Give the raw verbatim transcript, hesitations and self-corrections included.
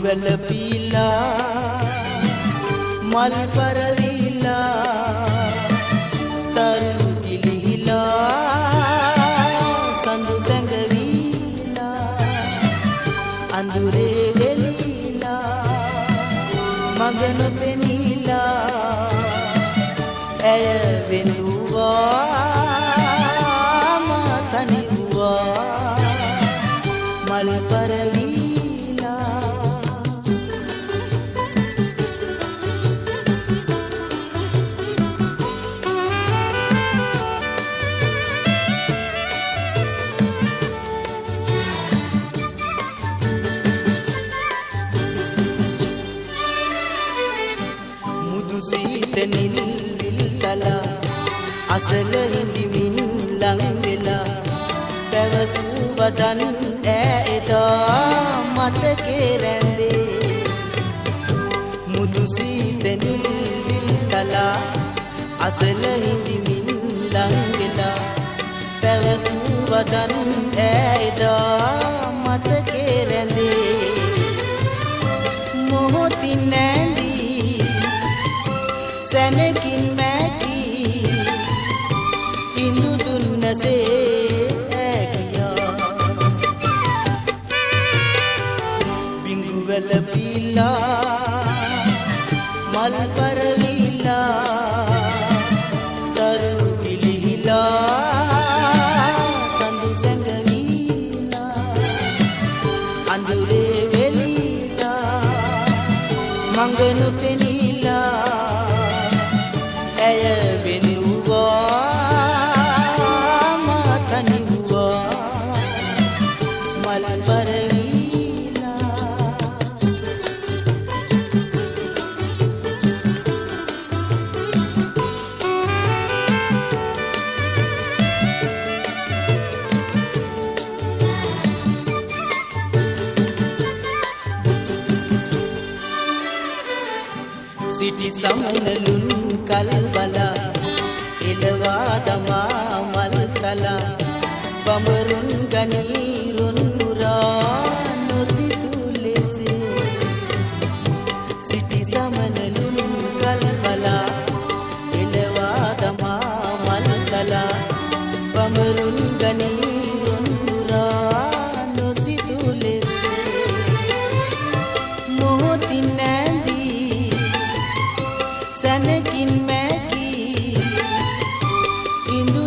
වැල පීලා මල් පරවිලා තරු කිලිහිලා සඳු සැඟවිලා අඳුරේ වෙලිලා මඟ නොපෙනීලා ඇය වෙනුවා මා තනි වූවා මල් පරවිලා නිල් විල් තලා අසල හිඳිමින් ලං වෙලා පැවසූ වදන් ඈ එදා මතකේ රැඳේ මුදු සීත නිල් විල් තලා අසල හිඳිමින් ලං වෙලා පැවසූ වදන් ඈ එදා මතකේ රැඳේ මොහොතින් නැඳී සැනකින් මැකී ඉඳු දුන්නසේ ඇගියා බිංගු වැල පීලා මල් පරවිලා තරු කිලිහිලා සඳු සැඟවිලා අඳුරේ වෙලිලා මඟ නොපෙනීලා ඇය වෙනුවා මා තනි වූවා මල් පරවිලා සිටි සමනලුන් කල්බලා එලවා දමා මල් තලා බඹරුන් ගනීරුන් නුරා නොසිතු ලෙසේ සිටි සමනලුන් කල්බලා එලවා දමා මල් තලා බඹරුන් ගනීරුන් නුරා නොසිතු ලෙසේ මොහොතින් සැනකින් මැකී ඉඳු